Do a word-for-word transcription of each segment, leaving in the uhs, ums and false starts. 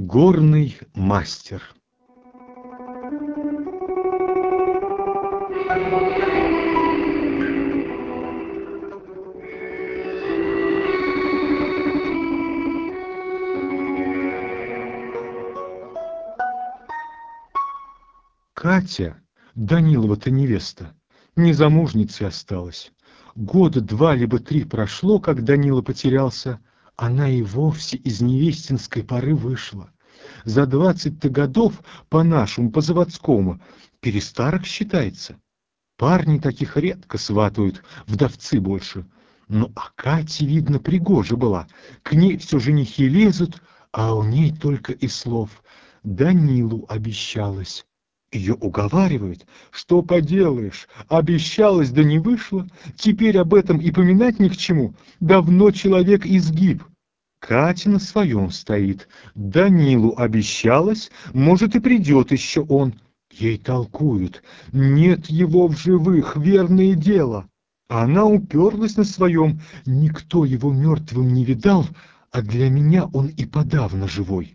Горный мастер. Катя, Данилова-то невеста, незамужницей осталась. Года два либо три прошло, как Данила потерялся, она и вовсе из невестинской поры вышла. За двадцать-то годов по-нашему, по-заводскому, перестарок считается. Парни таких редко сватают, вдовцы больше. Ну, а Кате, видно, пригожа была. К ней все женихи лезут, а у ней только и слов. Данилу обещалась. Ее уговаривают, что поделаешь, обещалась, да не вышло, теперь об этом и поминать ни к чему, давно человек изгиб. Катя на своем стоит, Данилу обещалась, может и придет еще он. Ей толкуют, нет его в живых, верное дело. А она уперлась на своем, никто его мертвым не видал, а для меня он и подавно живой.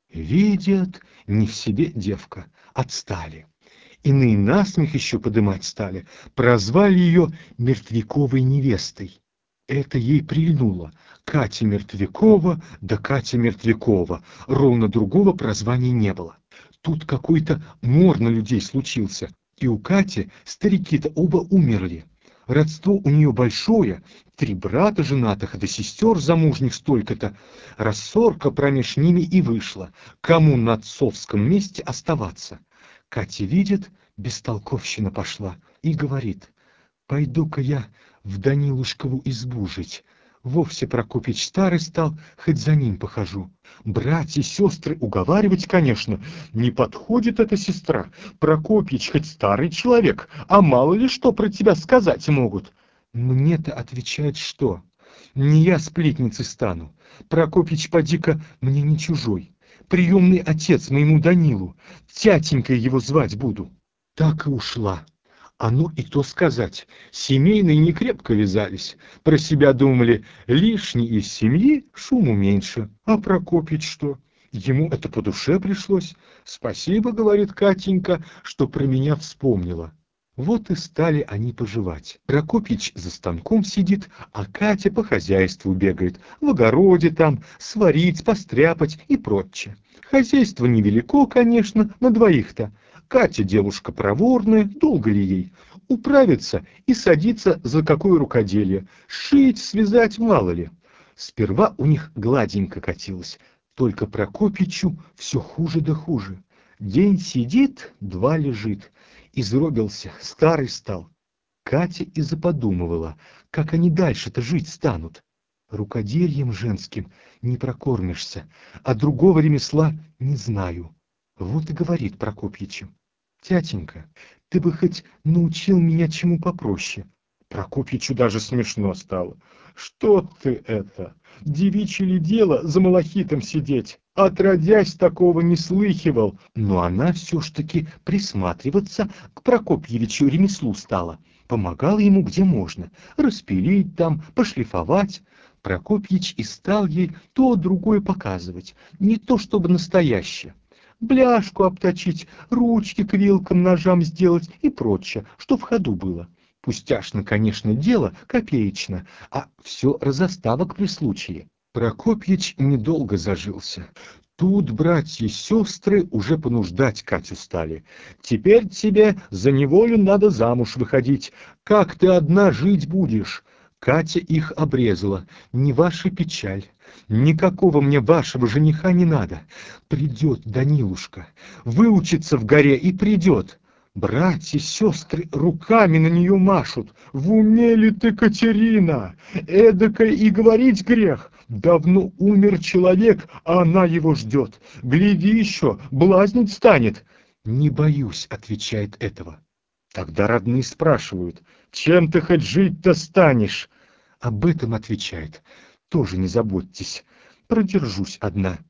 Видят, не в себе девка, отстали. Иные насмех еще подымать стали, прозвали ее Мертвяковой невестой. Это ей прильнуло. Катя Мертвякова, да Катя Мертвякова, ровно другого прозвания не было. Тут какой-то мор на людей случился, и у Кати старики-то оба умерли. Родство у нее большое, три брата женатых, да сестер замужних столько-то. Рассорка промеж ними и вышла, кому на отцовском месте оставаться. Катя видит, бестолковщина пошла, и говорит: пойду-ка я в Данилушкову избу жить. Вовсе Прокопич старый стал, хоть за ним похожу. Братья, сестры уговаривать, конечно, не подходит эта сестра. Прокопич хоть старый человек, а мало ли что про тебя сказать могут. Мне-то отвечает что? Не я сплетницей стану. Прокопич поди-ка мне не чужой. Приемный отец моему Данилу. Тятенькой его звать буду. Так и ушла. А ну и то сказать, семейные не крепко вязались, про себя думали, лишний из семьи шуму меньше, а Прокопич что? Ему это по душе пришлось. Спасибо, говорит Катенька, что про меня вспомнила. Вот и стали они поживать. Прокопич за станком сидит, а Катя по хозяйству бегает, в огороде там, сварить, постряпать и прочее. Хозяйство невелико, конечно, на двоих-то. Катя девушка проворная, долго ли ей? Управиться и садиться за какое рукоделие. Шить, связать мало ли. Сперва у них гладенько катилось, только Прокопичу все хуже да хуже. День сидит, два лежит. Изробился, старый стал. Катя и заподумывала, как они дальше-то жить станут. Рукодельем женским не прокормишься, а другого ремесла не знаю. Вот и говорит Прокопьичу: тятенька, ты бы хоть научил меня чему попроще. Прокопьичу даже смешно стало. Что ты это? Девичье ли дело за малахитом сидеть? Отродясь, такого не слыхивал. Но она все ж таки присматриваться к Прокопьевичу ремеслу стала. Помогала ему где можно. Распилить там, пошлифовать. Прокопьич и стал ей то другое показывать. Не то чтобы настоящее. Бляшку обточить, ручки к вилкам, ножам сделать и прочее, что в ходу было. Пустяшно, конечно, дело, копеечно, а все разоставок при случае. Прокопьич недолго зажился. Тут братья-сестры уже понуждать Катю стали. Теперь тебе за неволю надо замуж выходить. Как ты одна жить будешь? Катя их обрезала. Не ваша печаль. Никакого мне вашего жениха не надо. Придет Данилушка, выучится в горе и придет. Братья, сестры руками на нее машут. В уме ли ты, Катерина? Эдакой и говорить грех. Давно умер человек, а она его ждет. Гляди еще, блазнить станет. Не боюсь, отвечает этого. Тогда родные спрашивают: чем ты хоть жить-то станешь? Об этом отвечает: тоже не заботьтесь, продержусь одна.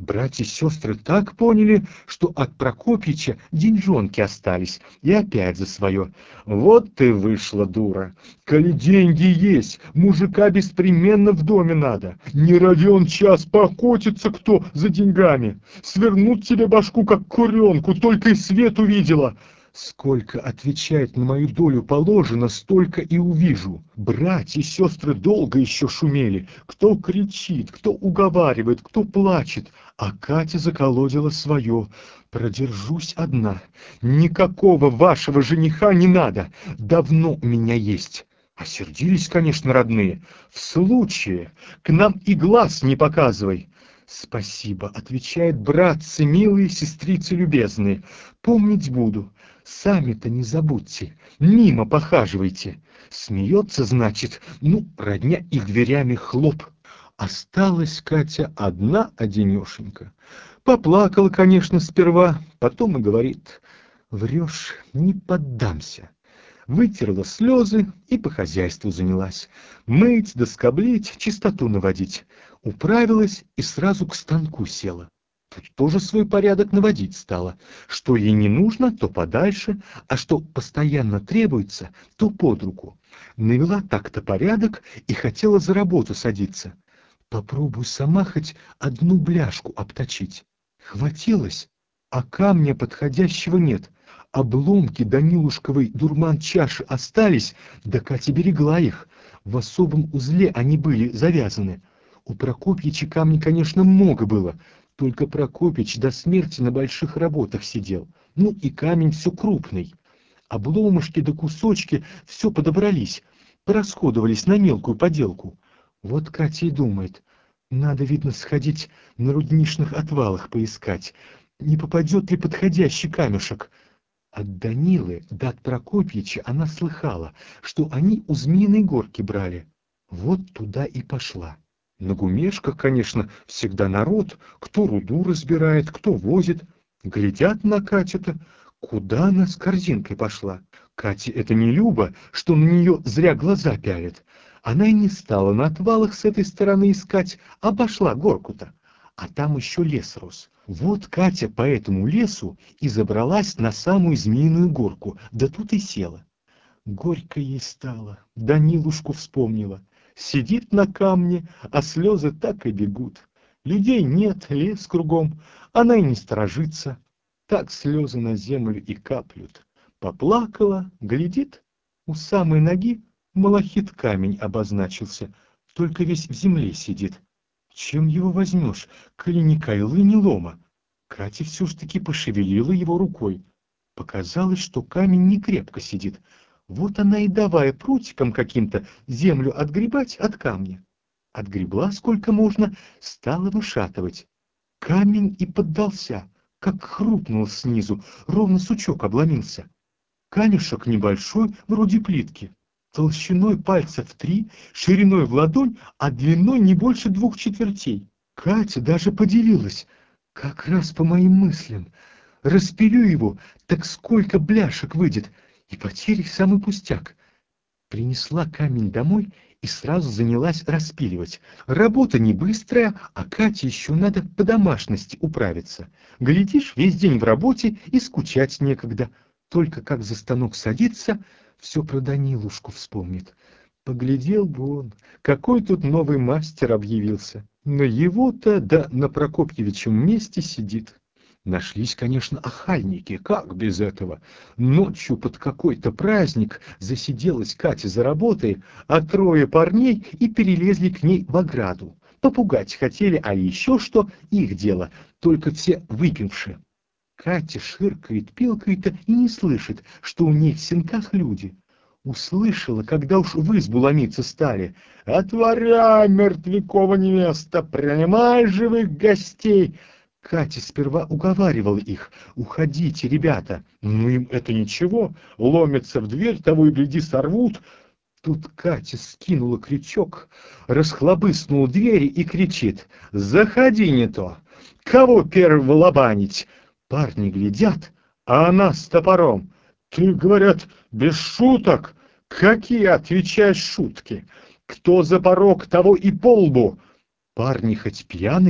Братья и сестры так поняли, что от Прокопьича деньжонки остались, и опять за свое. Вот ты вышла, дура. Коли деньги есть, мужика беспременно в доме надо. Не равен час покотится кто за деньгами. Свернут тебе башку, как куренку, только и свет увидела. Сколько отвечает на мою долю положено, столько и увижу. Братья и сестры долго еще шумели. Кто кричит, кто уговаривает, кто плачет. А Катя заколодила свое. Продержусь одна. Никакого вашего жениха не надо. Давно у меня есть. Осердились, конечно, родные. В случае к нам и глаз не показывай. Спасибо, отвечает братцы, милые сестрицы любезные. Помнить буду. Сами-то не забудьте. Мимо похаживайте. Смеется, значит, ну, родня и дверями хлоп. Осталась Катя одна-одинешенька. Поплакала, конечно, сперва, потом и говорит: врешь, не поддамся. Вытерла слезы и по хозяйству занялась. Мыть, доскоблить, чистоту наводить. Управилась и сразу к станку села. Тут тоже свой порядок наводить стала. Что ей не нужно, то подальше, а что постоянно требуется, то под руку. Навела так-то порядок и хотела за работу садиться. Попробуй сама хоть одну бляшку обточить. Хватилось, а камня подходящего нет. Обломки Данилушковой дурман-чаши остались, да Катя берегла их. В особом узле они были завязаны. У Прокопьича камней, конечно, много было, только Прокопьич до смерти на больших работах сидел. Ну и камень все крупный. Обломышки да кусочки все подобрались, порасходовались на мелкую поделку. Вот Катя и думает, надо, видно, сходить на рудничных отвалах поискать, не попадет ли подходящий камешек. От Данилы да от Прокопьича она слыхала, что они у Змеиной горки брали. Вот туда и пошла. На гумешках, конечно, всегда народ, кто руду разбирает, кто возит. Глядят на Катю-то, куда она с корзинкой пошла. Кате это не любо, что на нее зря глаза пялят. Она и не стала на отвалах с этой стороны искать, обошла горку-то. А там еще лес рос. Вот Катя по этому лесу и забралась на самую Змеиную горку, да тут и села. Горько ей стало, Данилушку вспомнила. Сидит на камне, а слезы так и бегут. Людей нет, лес кругом, она и не сторожится. Так слезы на землю и каплют. Поплакала, глядит, у самой ноги малахит камень обозначился, только весь в земле сидит. Чем его возьмешь, коли ни кайлы, ни лома? Катя все ж таки пошевелила его рукой. Показалось, что камень не крепко сидит. Вот она и давая прутиком каким-то землю отгребать от камня. Отгребла сколько можно, стала вышатывать. Камень и поддался, как хрупнул снизу, ровно сучок обломился. Камешек небольшой, вроде плитки, толщиной пальца в три, шириной в ладонь, а длиной не больше двух четвертей. Катя даже поделилась, как раз по моим мыслям. Распилю его, так сколько бляшек выйдет, и потери самый пустяк. Принесла камень домой и сразу занялась распиливать. Работа не быстрая, а Кате еще надо по домашности управиться. Глядишь, весь день в работе и скучать некогда. Только как за станок садится, все про Данилушку вспомнит. Поглядел бы он, какой тут новый мастер объявился. Но его-то да на Прокопьевичем месте сидит. Нашлись, конечно, охальники, как без этого. Ночью под какой-то праздник засиделась Катя за работой, а трое парней и перелезли к ней в ограду. Попугать хотели, а еще что, их дело, только все выпившие. Катя ширкает, пилкает и не слышит, что у ней в сенках люди. Услышала, когда уж в избу ломиться стали. «Отворяй, мертвякова невеста, принимай живых гостей!» Катя сперва уговаривала их: «Уходите, ребята!» Ну им это ничего, ломятся в дверь, того и гляди сорвут. Тут Катя скинула крючок, расхлобыснула двери и кричит: «Заходи, не то! Кого первого лобанить?» Парни глядят, а она с топором. «Ты, говорят, без шуток?» «Какие, отвечаешь, шутки? Кто за порог, того и по лбу!» Парни хоть пьяные,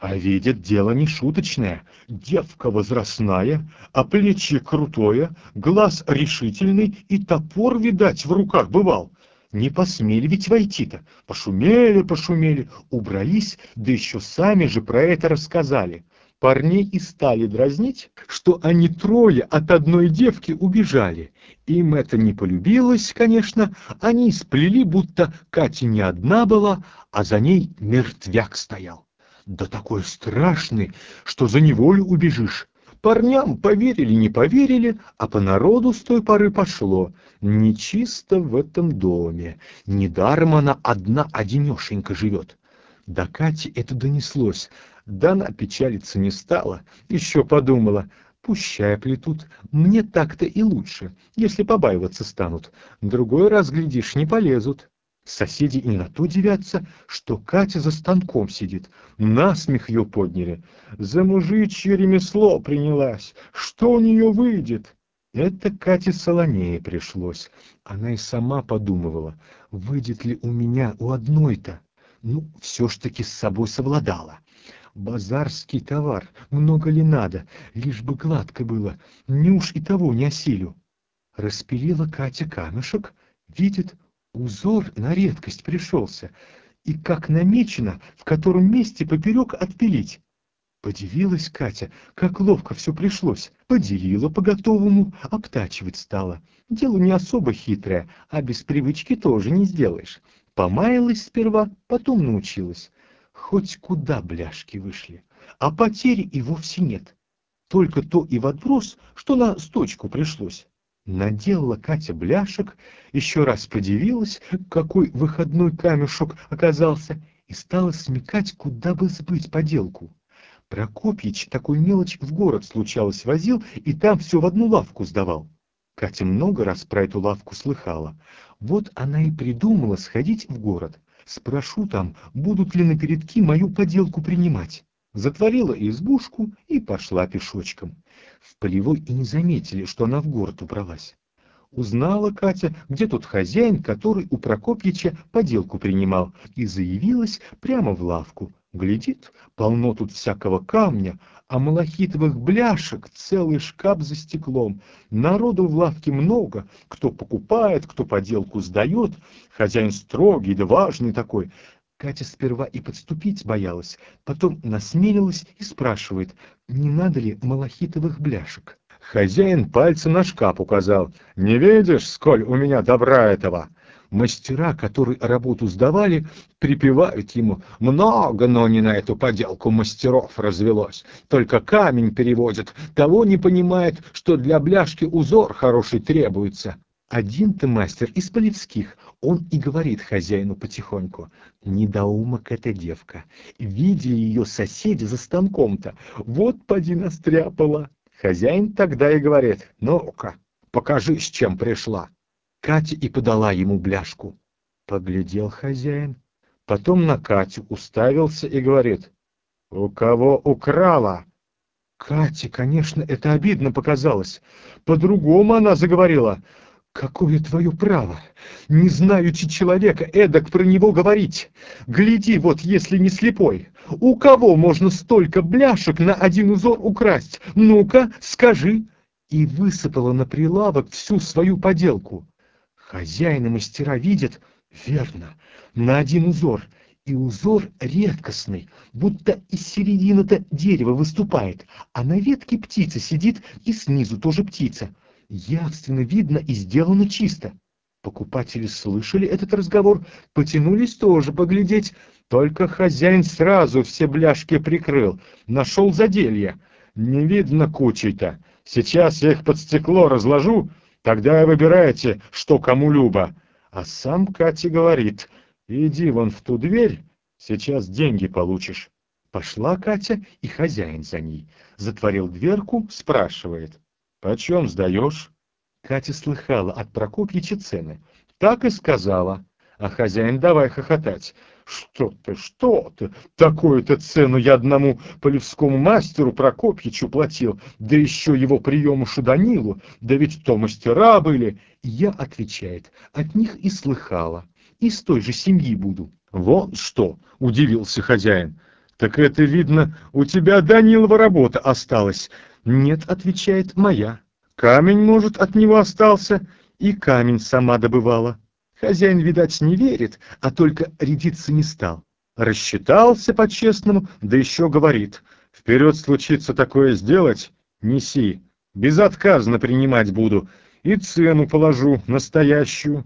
А видит, дело не шуточное. Девка возрастная, а плечи крутое, глаз решительный и топор, видать, в руках бывал. Не посмели ведь войти-то. Пошумели, пошумели, убрались, да еще сами же про это рассказали. Парней и стали дразнить, что они трое от одной девки убежали. Им это не полюбилось, конечно, они сплели, будто Катя не одна была, а за ней мертвяк стоял. Да такой страшный, что за неволю убежишь. Парням поверили, не поверили, а по народу с той поры пошло. Нечисто в этом доме. Недаром она одна-одинешенька живет. До Кати это донеслось. Да она печалиться не стала. Еще подумала, пущай плетут. Мне так-то и лучше, если побаиваться станут. Другой раз, глядишь, не полезут. Соседи и на то дивятся, что Катя за станком сидит. Насмех ее подняли. За мужичье ремесло принялась. Что у нее выйдет? Это Кате Солонее пришлось. Она и сама подумывала, выйдет ли у меня у одной-то. Ну, все ж таки с собой совладала. Базарский товар, много ли надо, лишь бы гладко было, не уж и того не осилю. Распилила Катя камешек, видит, узор на редкость пришелся, и как намечено, в котором месте поперек отпилить. Подивилась Катя, как ловко все пришлось, поделила по-готовому, обтачивать стала. Дело не особо хитрое, а без привычки тоже не сделаешь. Помаялась сперва, потом научилась. Хоть куда бляшки вышли, а потери и вовсе нет. Только то и в отброс, что на сточку пришлось. Наделала Катя бляшек, еще раз подивилась, какой выходной камешек оказался, и стала смекать, куда бы сбыть поделку. Прокопьич такой мелочь в город случалось возил, и там все в одну лавку сдавал. Катя много раз про эту лавку слыхала. Вот она и придумала сходить в город. Спрошу там, будут ли на передки мою поделку принимать. Затворила избушку и пошла пешочком. В полевой и не заметили, что она в город убралась. Узнала Катя, где тут хозяин, который у Прокопьича поделку принимал, и заявилась прямо в лавку. Глядит, полно тут всякого камня, а малахитовых бляшек целый шкаф за стеклом. Народу в лавке много, кто покупает, кто поделку сдает. Хозяин строгий да важный такой. Катя сперва и подступить боялась, потом насмелилась и спрашивает, не надо ли малахитовых бляшек. Хозяин пальцем на шкаф указал. «Не видишь, сколь у меня добра этого?» Мастера, которые работу сдавали, припевают ему. Много, но не на эту поделку мастеров развелось. Только камень переводят. Того не понимает, что для бляшки узор хороший требуется. Один-то мастер из полевских, он и говорит хозяину потихоньку. Недоумок эта девка. Видели ее соседи за станком-то. Вот поди настряпала. Хозяин тогда и говорит, ну-ка, покажи, с чем пришла. Катя и подала ему бляшку. Поглядел хозяин, потом на Катю уставился и говорит, у кого украла? Кате, конечно, это обидно показалось. По-другому она заговорила. Какое твое право, не знаючи человека, эдак про него говорить? Гляди, вот если не слепой, у кого можно столько бляшек на один узор украсть? Ну-ка, скажи. И высыпала на прилавок всю свою поделку. Хозяин и мастера видят, верно, на один узор. И узор редкостный, будто из середины-то дерева выступает, а на ветке птица сидит, и снизу тоже птица. Явственно видно и сделано чисто. Покупатели слышали этот разговор, потянулись тоже поглядеть, только хозяин сразу все бляшки прикрыл, нашел заделье. Не видно кучей-то. Сейчас я их под стекло разложу, тогда выбирайте, что кому любо. А сам Катя говорит, иди вон в ту дверь, сейчас деньги получишь. Пошла Катя, и хозяин за ней. Затворил дверку, спрашивает. Почем сдаешь? Катя слыхала от Прокопьича цены. Так и сказала. А хозяин давай хохотать. Что ты, что ты? Такую-то цену я одному полевскому мастеру Прокопьичу платил, да еще его приемушу Данилу, да ведь то мастера были. Я, отвечает, от них и слыхала, из той же семьи буду. Вот что, удивился хозяин. Так это, видно, у тебя, Данилова, работа осталась. Нет, отвечает, моя. Камень, может, от него остался, и камень сама добывала. Хозяин, видать, не верит, а только рядиться не стал. Рассчитался по-честному, да еще говорит: вперед случится такое сделать, неси, безотказно принимать буду, и цену положу настоящую.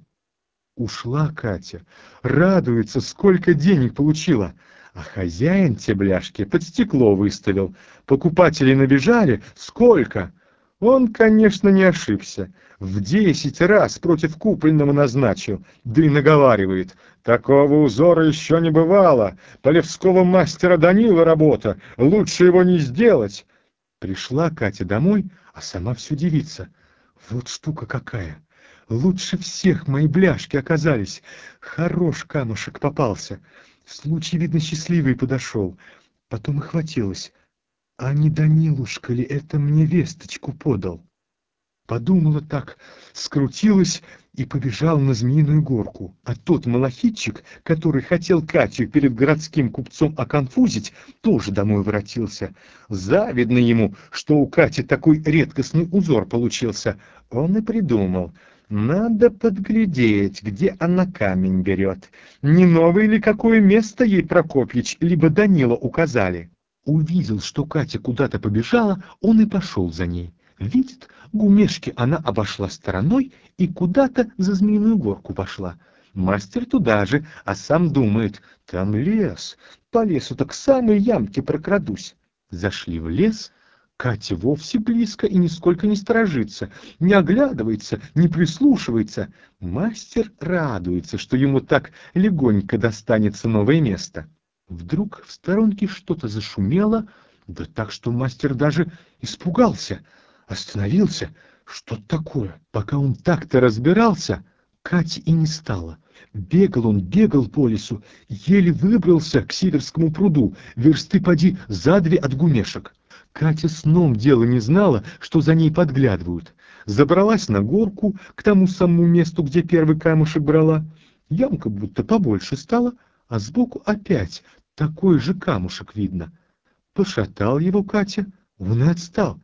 Ушла Катя, радуется, сколько денег получила, а хозяин те бляшки под стекло выставил. Покупатели набежали, сколько? Он, конечно, не ошибся, в десять раз против купленного назначил, да и наговаривает: такого узора еще не бывало, полевского мастера Данила работа, лучше его не сделать. Пришла Катя домой, а сама все дивится: вот штука какая! Лучше всех мои бляшки оказались. Хорош камушек попался. Случай, видно, счастливый подошел. Потом и хватилось. А не Данилушка ли это мне весточку подал? Подумала так, скрутилась и побежала на Змеиную горку. А тот малахитчик, который хотел Катю перед городским купцом оконфузить, тоже домой воротился. Завидно ему, что у Кати такой редкостный узор получился. Он и придумал: надо подглядеть, где она камень берет. Не новое ли какое место ей Прокопьич либо Данила указали? Увидел, что Катя куда-то побежала, он и пошел за ней. Видит, гумешки она обошла стороной и куда-то за Змеиную горку пошла. Мастер туда же, а сам думает: там лес, по лесу так к самой ямке прокрадусь. Зашли в лес. Катя вовсе близко и нисколько не сторожится, не оглядывается, не прислушивается. Мастер радуется, что ему так легонько достанется новое место. Вдруг в сторонке что-то зашумело, да так, что мастер даже испугался, остановился. Что такое? Пока он так-то разбирался, Кати и не стало. Бегал он, бегал по лесу, еле выбрался к Сиверскому пруду, версты поди за две от гумешек. Катя сном дела не знала, что за ней подглядывают. Забралась на горку к тому самому месту, где первый камушек брала. Ямка будто побольше стала, а сбоку опять такой же камушек видно. Пошатал его Катя, он и отстал.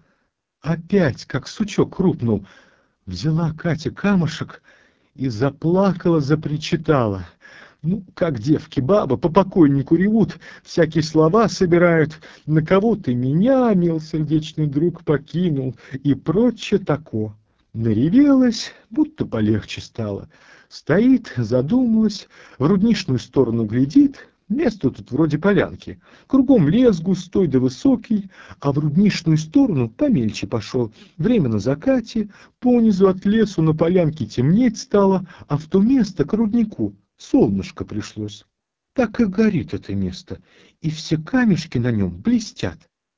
Опять, как сучок, хрупнул. Взяла Катя камушек и заплакала, запричитала. Ну, как девки, баба, по покойнику ревут, всякие слова собирают. На кого ты меня, мил сердечный друг, покинул, и прочее тако. Наревелась, будто полегче стало. Стоит, задумалась, в рудничную сторону глядит. Место тут вроде полянки. Кругом лес густой да высокий, а в рудничную сторону помельче пошел. Время на закате, понизу от лесу на полянке темнеть стало, а в то место к руднику солнышко пришлось. Так и горит это место, и все камешки на нем блестят.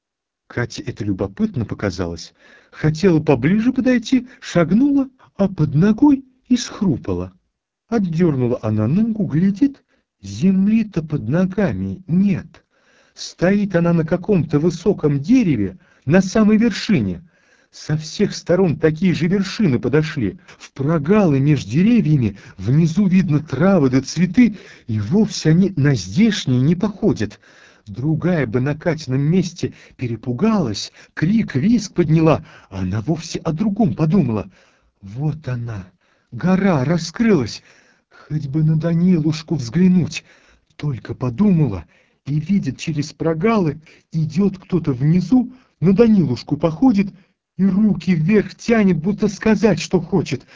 Кате это любопытно показалось. Хотела поближе подойти, шагнула, а под ногой и схрупала. Отдернула она ногу, глядит, земли-то под ногами нет. Стоит она на каком-то высоком дереве, на самой вершине. Со всех сторон такие же вершины подошли. В прогалы между деревьями внизу видно травы да цветы, и вовсе они на здешние не походят. Другая бы на Катином месте перепугалась, крик, визг подняла, а она вовсе о другом подумала. Вот она, гора раскрылась, хоть бы на Данилушку взглянуть. Только подумала и видит, через прогалы идет кто-то внизу, на Данилушку походит и руки вверх тянет, будто сказать, что хочет.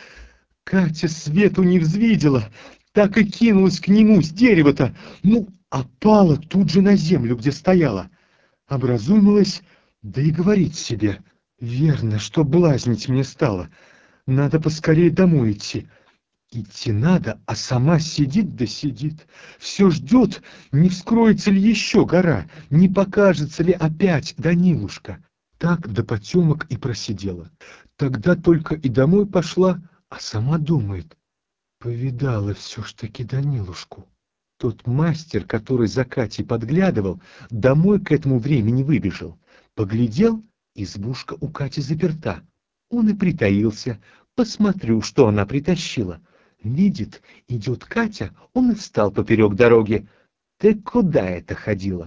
Катя свету не взвидела, так и кинулась к нему с дерева-то, ну, а пала тут же на землю, где стояла. Образумилась, да и говорит себе: верно, что блазнить мне стало, надо поскорее домой идти. Идти надо, а сама сидит да сидит, все ждет, не вскроется ли еще гора, не покажется ли опять Данилушка. Так до потемок и просидела. Тогда только и домой пошла, а сама думает: повидала все ж таки Данилушку. Тот мастер, который за Катей подглядывал, домой к этому времени выбежал. Поглядел, избушка у Кати заперта. Он и притаился, посмотрю, что она притащила. Видит, идет Катя, он и встал поперек дороги. Ты куда это ходила?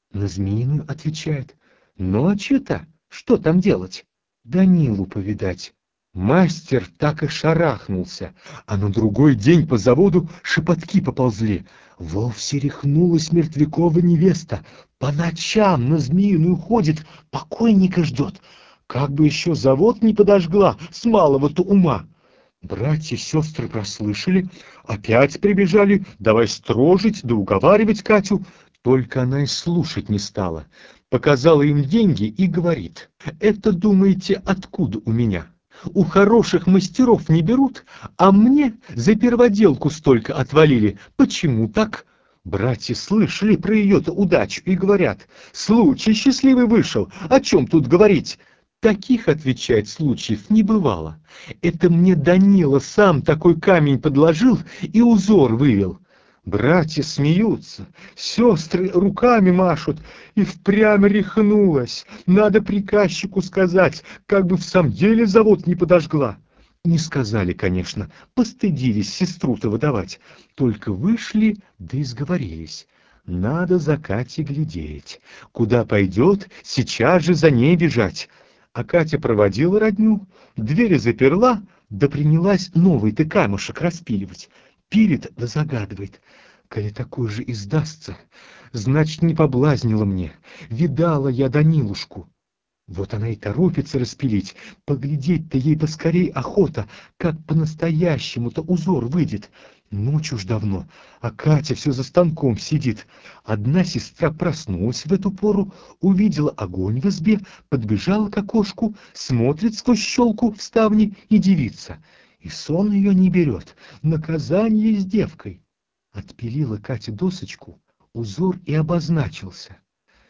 На Змеиную отвечает: ночью-то что там делать? Данилу повидать. Мастер так и шарахнулся, а на другой день по заводу шепотки поползли. Вовсе рехнулась мертвякова невеста, по ночам на Змеиную ходит, покойника ждет. Как бы еще завод не подожгла с малого-то ума. Братья и сестры прослышали, опять прибежали, давай строжить да уговаривать Катю. Только она и слушать не стала. Показала им деньги и говорит: это, думаете, откуда у меня? У хороших мастеров не берут, а мне за перводелку столько отвалили. Почему так? Братья слышали про ее-то удачу и говорят: случай счастливый вышел, о чем тут говорить? Таких, отвечает, случаев не бывало. Это мне Данила сам такой камень подложил и узор вывел. Братья смеются, сестры руками машут, и впрямь рехнулась. Надо приказчику сказать, как бы в самом деле завод не подожгла. Не сказали, конечно, постыдились сестру-то выдавать. Только вышли, да и сговорились. Надо за Катей глядеть. Куда пойдет, сейчас же за ней бежать. А Катя проводила родню, двери заперла, да принялась новый-то камушек распиливать. Пилит да загадывает: коли такой же издастся, значит, не поблазнила мне. Видала я Данилушку. Вот она и торопится распилить. Поглядеть-то ей поскорей охота, как по-настоящему-то узор выйдет. Ночь уж давно, а Катя все за станком сидит. Одна сестра проснулась в эту пору, увидела огонь в избе, подбежала к окошку, смотрит сквозь щелку в ставне и дивится. И сон ее не берет, наказание с девкой. Отпилила Катя досочку, узор и обозначился.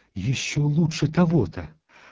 Еще лучше того-то.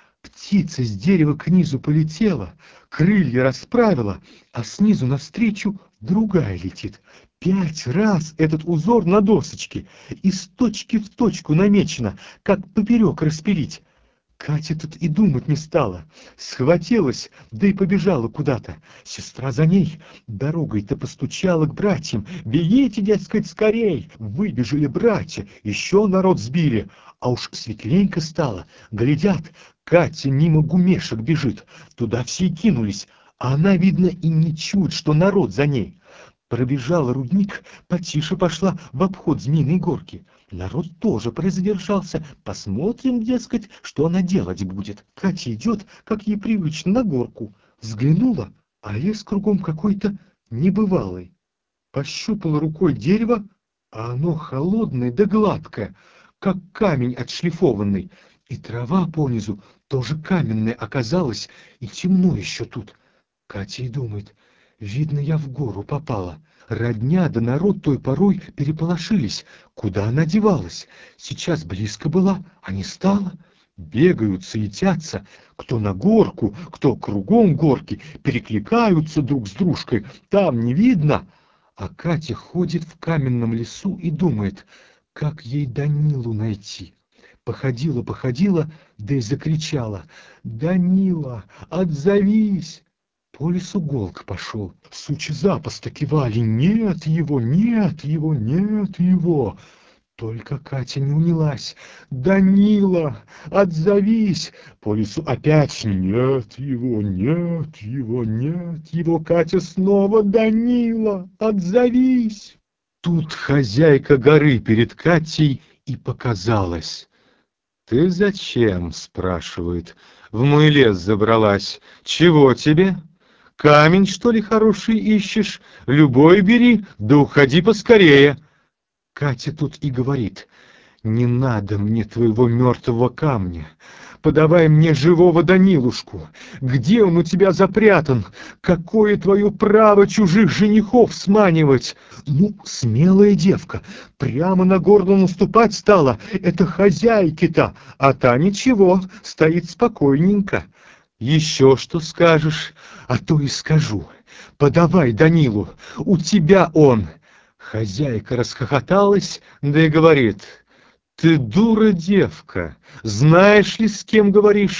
Птица с дерева к низу полетела, крылья расправила, а снизу навстречу другая летит. Пять раз этот узор на досочке, из точки в точку намечено, как поперек распилить. Катя тут и думать не стала, схватилась, да и побежала куда-то. Сестра за ней дорогой-то постучала к братьям: бегите, дескать, скорей. Выбежали братья, еще народ сбили, а уж светленько стало. Глядят, Катя мимо гумешек бежит, туда все и кинулись, а она, видно, и не чует, что народ за ней. Пробежала рудник, потише пошла в обход Змеиной горки. Народ тоже призадержался. Посмотрим, дескать, что она делать будет. Катя идет, как ей привычно, на горку. Взглянула, а лес кругом какой-то небывалый. Пощупала рукой дерево, а оно холодное да гладкое, как камень отшлифованный. И трава понизу тоже каменная оказалась, и темно еще тут. Катя и думает: видно, я в гору попала. Родня да народ той порой переполошились. Куда она девалась? Сейчас близко была, а не стала. Бегают, суетятся, кто на горку, кто кругом горки, перекликаются друг с дружкой. Там не видно. А Катя ходит в каменном лесу и думает, как ей Данилу найти. Походила, походила, да и закричала: «Данила, отзовись!» По лесу Голк пошел, сучи запаста кивали: нет его, нет его, нет его. Только Катя не унялась: «Данила, отзовись!» По лесу опять: нет его, нет его, нет его. Катя снова: «Данила, отзовись!» Тут хозяйка горы перед Катей и показалась. «Ты зачем, — спрашивает, — в мой лес забралась? Чего тебе? Камень, что ли, хороший ищешь? Любой бери, да уходи поскорее». Катя тут и говорит: «Не надо мне твоего мертвого камня. Подавай мне живого Данилушку. Где он у тебя запрятан? Какое твое право чужих женихов сманивать?» Ну, смелая девка, прямо на горло наступать стала. Это хозяйки-то, а та ничего, стоит спокойненько. «Еще что скажешь, а то и скажу. Подавай Данилу, у тебя он». Хозяйка расхохоталась, да и говорит: «Ты дура девка, знаешь ли, с кем говоришь?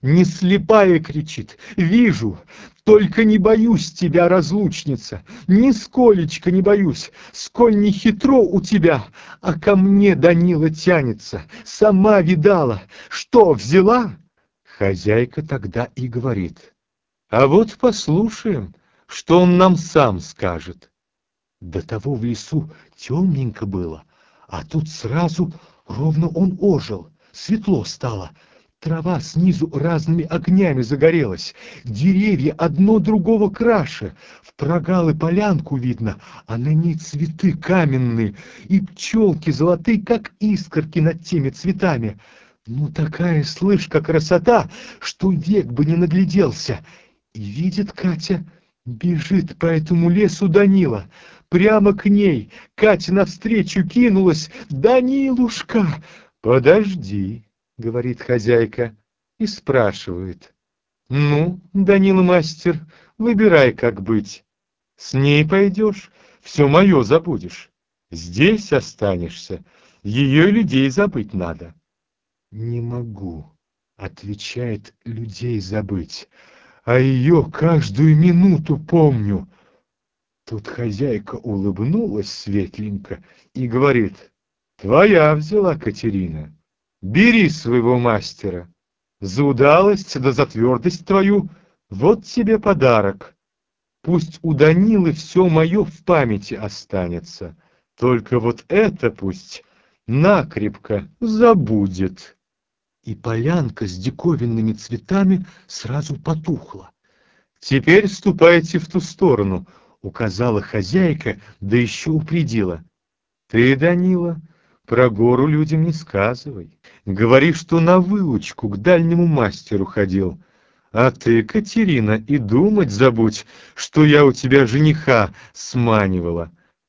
Не слепая, кричит, вижу, только не боюсь тебя, разлучница, нисколечко не боюсь, сколь не хитро у тебя, а ко мне Данила тянется, сама видала, что взяла? Хозяйка тогда и говорит: а вот послушаем, что он нам сам скажет. До того в лесу темненько было, а тут сразу ровно он ожил, светло стало. Трава снизу разными огнями загорелась, деревья одно другого краше, в прогалы полянку видно, а на ней цветы каменные, и пчелки золотые, как искорки над теми цветами. Ну такая, слышь, как красота, что век бы не нагляделся. И видит Катя, бежит по этому лесу Данила. Прямо к ней Катя навстречу кинулась. «Данилушка!» «Подожди», — говорит хозяйка и спрашивает. «Ну, Данила мастер, выбирай, как быть. С ней пойдешь, все мое забудешь. Здесь останешься, ее людей забыть надо». «Не могу», — отвечает, — «людей забыть, а ее каждую минуту помню». Тут хозяйка улыбнулась светленько и говорит: «Твоя взяла, Катерина, бери своего мастера. За удалость да за твердость твою вот тебе подарок. Пусть у Данилы все мое в памяти останется, только вот это пусть накрепко забудет». И полянка с диковинными цветами сразу потухла. «Теперь ступайте в ту сторону», — указала хозяйка, да еще упредила. «Ты, Данила, про гору людям не сказывай. Говори, что на выучку к дальнему мастеру ходил. А ты, Катерина, и думать забудь, что я у тебя жениха сманивала.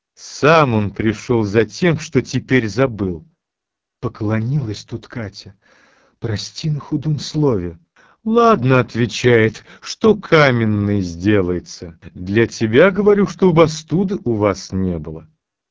Сам он пришел за тем, что теперь забыл». Поклонилась тут Катя. «Прости на худом слове». «Ладно, — отвечает, — что каменный сделается. Для тебя говорю, что бастуды у вас не было».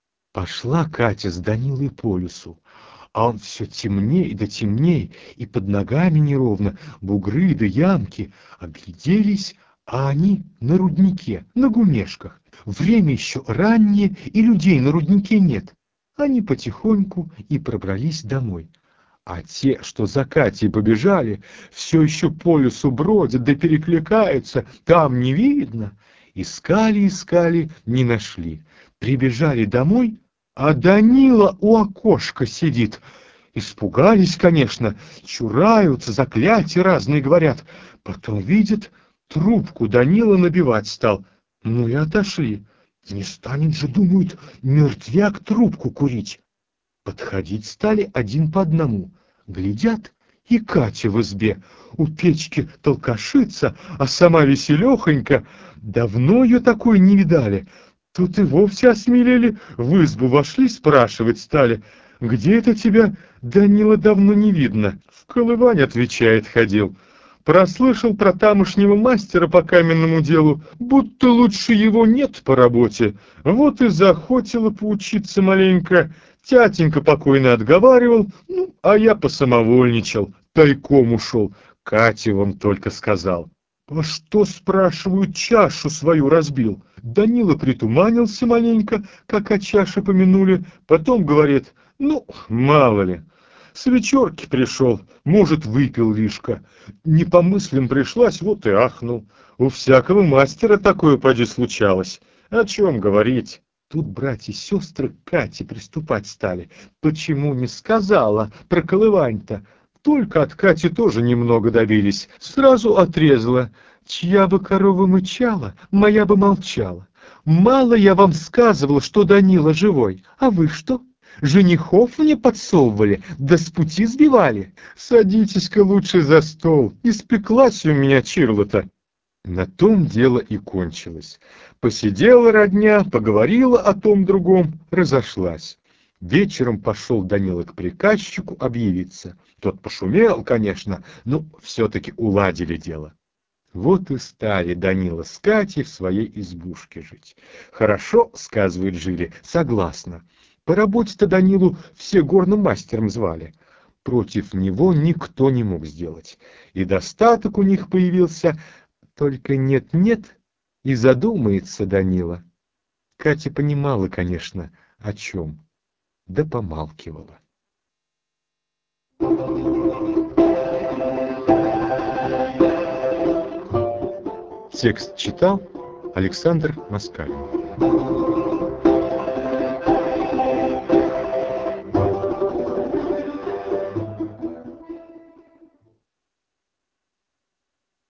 Пошла Катя с Данилой по лесу, а он все темней да темней, и под ногами неровно, бугры да ямки. Огляделись, а они на руднике, на гумешках. Время еще раннее, и людей на руднике нет. Они потихоньку и пробрались домой. А те, что за Катей побежали, все еще по лесу бродят да перекликаются, там не видно. Искали, искали, не нашли. Прибежали домой, а Данила у окошка сидит. Испугались, конечно, чураются, заклятия разные говорят. Потом видят, трубку Данила набивать стал. Ну и отошли. Не станет же, думают, мертвяк трубку курить. Подходить стали один по одному. Глядят, и Катя в избе. У печки толкашится, а сама веселехонька. Давно ее такой не видали. Тут и вовсе осмелели, в избу вошли, спрашивать стали. «Где это тебя, Данила, давно не видно?» «В Колывань, — отвечает, — ходил. Прослышал про тамошнего мастера по каменному делу, будто лучше его нет по работе. Вот и захотела поучиться маленько. Тятенька покойно отговаривал, ну, а я посамовольничал, тайком ушел. Кате вон только сказал». «А что, спрашиваю, чашу свою разбил?» Данила притуманился маленько, как о чаше помянули, потом говорит: «Ну, мало ли. С вечерки пришел, может, выпил лишка. Не по мыслям пришлась, вот и ахнул. У всякого мастера такое поди случалось. О чем говорить?» Тут братья и сестры к Кате приступать стали. Почему не сказала про Колывань-то? Только от Кати тоже немного добились. Сразу отрезала. «Чья бы корова мычала, моя бы молчала. Мало я вам сказывала, что Данила живой. А вы что? Женихов мне подсовывали, да с пути сбивали? Садитесь-ка лучше за стол. Испеклась у меня чирла-то». На том дело и кончилось. Посидела родня, поговорила о том другом, разошлась. Вечером пошел Данила к приказчику объявиться. Тот пошумел, конечно, но все-таки уладили дело. Вот и стали Данила с Катей в своей избушке жить. Хорошо, сказывают, жили, согласно. По работе-то Данилу все горным мастером звали. против него никто не мог сделать. И достаток у них появился, только нет-нет, и задумается Данила. Катя понимала, конечно, о чем, да помалкивала. Текст читал Александр Москаль.